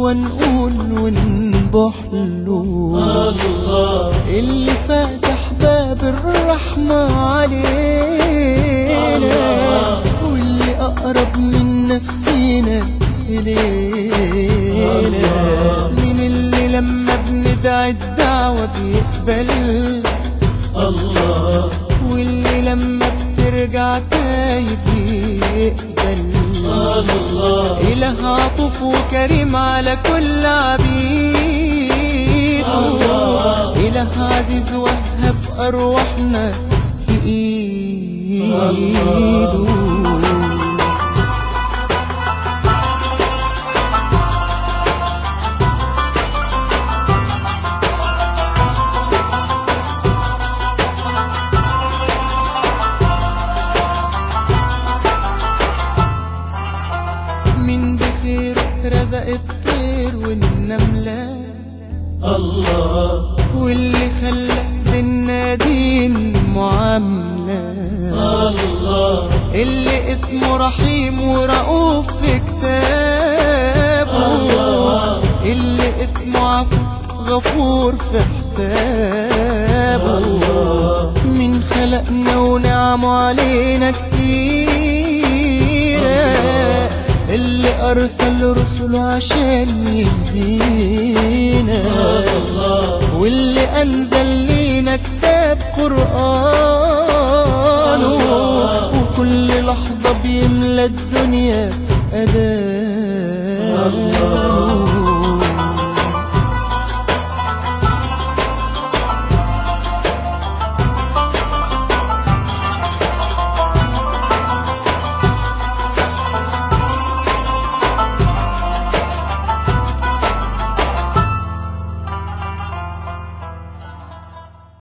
ونقول ونبح له الله اللي فاتح باب الرحمة علينا واللي أقرب من نفسينا إلينا من اللي لما بندعي الدعوة بيقبل الله واللي لما بترجع تايب يقبل الله إله عطوف وكريم على كل عبيد إله عزيز وهب أرواحنا في إيده من بخير رزق الطير والنملة الله واللي خلق للنادين معاملة الله اللي اسمه رحيم ورؤوف في كتابه اللي اسمه عفو غفور في حسابه من خلقنا ونعمه علينا كتيرة اللي أرسل رسله عشان يهدينا واللي أنزل لينا كتاب قرآنه وكل لحظة بيملى الدنيا أدانه